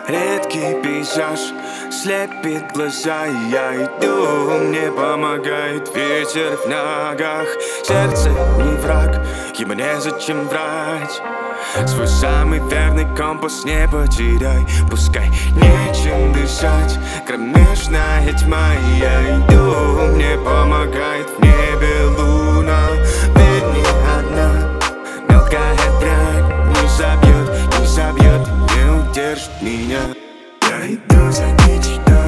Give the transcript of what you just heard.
Редкий пейзаж слепит глаза, и я иду, мне помогает ветер в ногах. Сердце не враг, ему незачем врать. Свой самый верный компас не потеряй. Пускай нечем дышать, кромешная тьма, и я иду, мне помогает в небе луна. Ведь не одна мелкая дрянь не собьет, не удержит меня. Я иду за мечтой.